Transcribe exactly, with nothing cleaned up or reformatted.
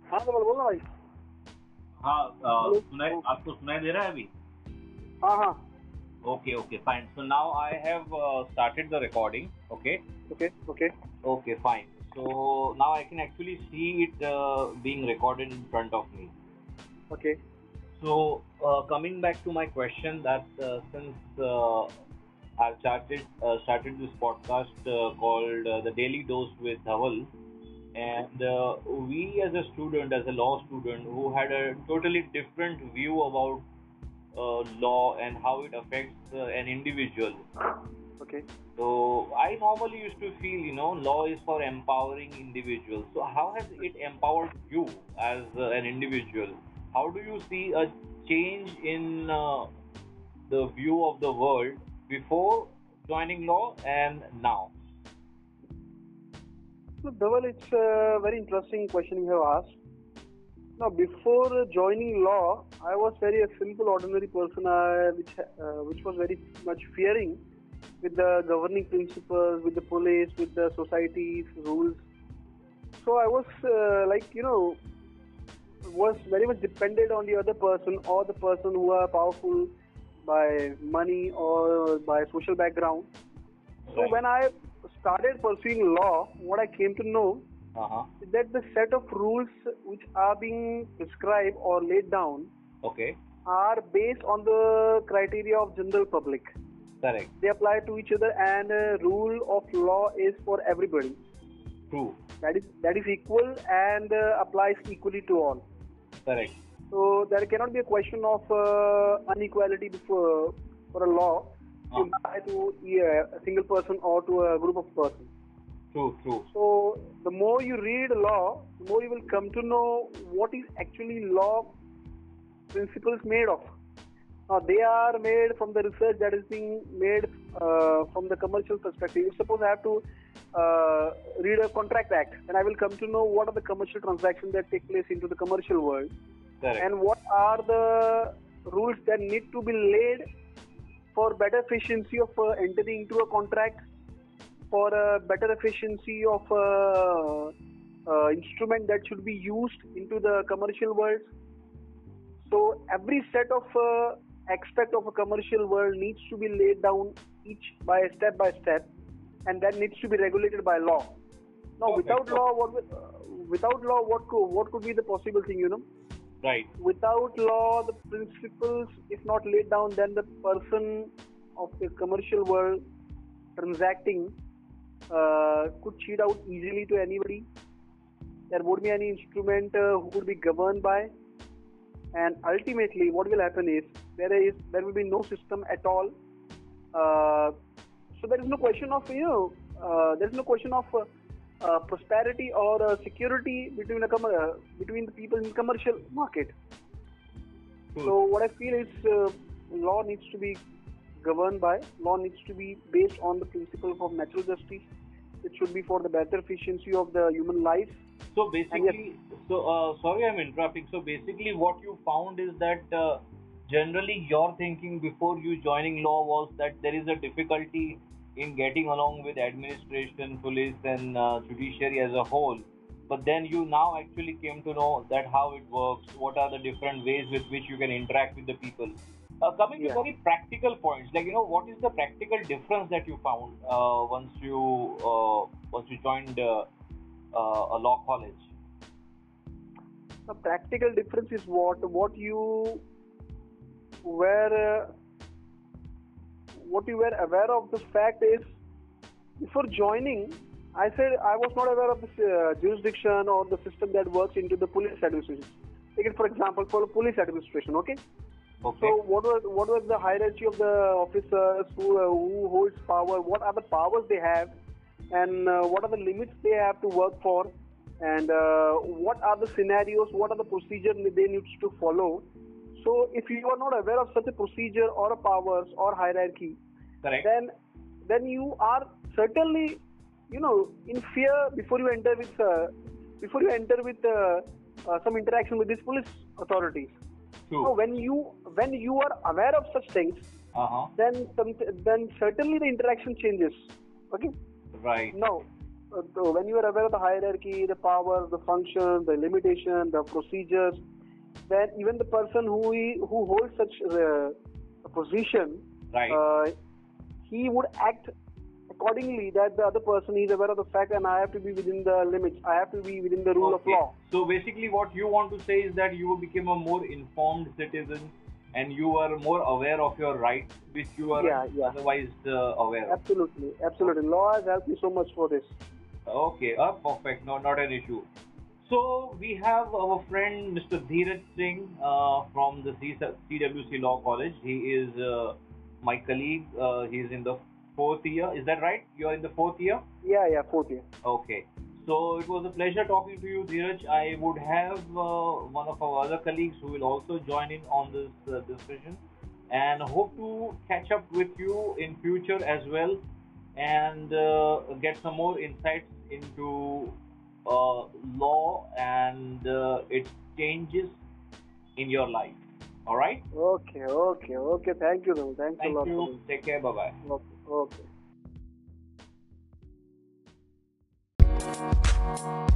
हाँ तो बोलो भाई। हाँ अ, हेलो। सुनाई आपको सुनाई दे रहा है अभी? हाँ हाँ। Okay, okay, fine. So now I have uh, started the recording. Okay, okay okay. okay, fine. So now I can actually see it uh, being recorded in front of me. Okay. So uh, coming back to my question, that uh, since uh, I've started uh, started this podcast uh, called uh, the Daily Dose with Dhaval, and uh, we as a student, as a law student, who had a totally different view about uh, law and how it affects uh, an individual. Okay. So I normally used to feel, you know, law is for empowering individuals. So how has it empowered you as uh, an individual? How do you see a change in uh, the view of the world before joining law and now? So Dhaval, it's a very interesting question you have asked. Now, before joining law, I was very a simple, ordinary person, uh, which uh, which was very much fearing with the governing principles, with the police, with the society's rules. So I was uh, like you know was very much dependent on the other person or the person who are powerful by money or by social background. So Right. when I started pursuing law, what I came to know Uh huh. is that the set of rules which are being prescribed or laid down Okay. are based on the criteria of general public. Correct. They apply to each other, and a rule of law is for everybody. True. That is that is equal and uh, applies equally to all. Correct. So there cannot be a question of uh, inequality before for a law to Uh, apply to yeah, a single person or to a group of persons. true. True. So the more you read law, the more you will come to know what is actually law principles made of. Now they are made from the research that is being made uh, from the commercial perspective. If suppose I have to uh, read a contract act, then I will come to know what are the commercial transactions that take place into the commercial world, Correct. and what are the rules that need to be laid for better efficiency of uh, entering into a contract, for a better efficiency of uh, uh, instrument that should be used into the commercial world. So every set of uh, aspect of a commercial world needs to be laid down each by step by step, and that needs to be regulated by law. Now, Perfect. without law, what will- uh, without law, what could, what could be the possible thing? You know, Right. without law, the principles if not laid down, then the person of the commercial world transacting uh, could cheat out easily to anybody. There would be any instrument uh, who could be governed by, and ultimately what will happen is there is there will be no system at all. Uh, so there is no question of you know uh, there is no question of uh, uh, prosperity or uh, security between a com- uh, between the people in the commercial market. True. So what I feel is uh, law needs to be governed by, law needs to be based on the principle of natural justice. It should be for the better efficiency of the human life. So And yes, basically, so uh, sorry I'm interrupting. So basically, what you found is that uh, generally your thinking before you joining law was that there is a difficulty in getting along with administration, police, and uh, judiciary as a whole. But then you now actually came to know that how it works, what are the different ways with which you can interact with the people. Uh, coming to yeah. very practical points, like you know, what is the practical difference that you found uh, once you uh, once you joined uh, uh, a law college? The practical difference is what what you were uh, what you were aware of. The fact is, before joining, I said I was not aware of this uh, jurisdiction or the system that works into the police administration. Take it for example for the police administration. Okay. Okay. So what was what was the hierarchy of the officers who uh, who holds power? What are the powers they have, and uh, what are the limits they have to work for? And uh, what are the scenarios? What are the procedures they need to follow? So if you are not aware of such a procedure or a powers or hierarchy, Correct. then then you are certainly you know in fear before you enter with uh, before you enter with uh, uh, some interaction with these police authorities. True. Now, when you when you are aware of such things, Uh huh. then some, then certainly the interaction changes. Okay. Right. Now, uh, the, when you are aware of the hierarchy, the power, the function, the limitation, the procedures, then even the person who he, who holds such uh, a position, Right. uh, he would act accordingly, that the other person is aware of the fact, and I have to be within the limits. I have to be within the rule Okay. of law. So basically, what you want to say is that you became a more informed citizen, and you are more aware of your rights, which you are Yeah, yeah. otherwise uh, aware of. Absolutely, absolutely. Law has helped me so much for this. Okay, uh, perfect. No, not an issue. So we have our friend Mister Dheeraj Singh uh, from the C W C Law College. He is uh, my colleague. Uh, he's in the fourth year. Is that right? You are in the fourth year? Yeah, yeah, fourth year. Okay. So it was a pleasure talking to you, Dheeraj. I would have uh, one of our other colleagues who will also join in on this uh, discussion, and hope to catch up with you in future as well, and uh, get some more insights into uh, law and uh, its changes in your life. All right? Okay, okay, okay. Thank you, Rahul. Thanks Thank a lot you. for this. Take care. Bye bye. Okay, okay.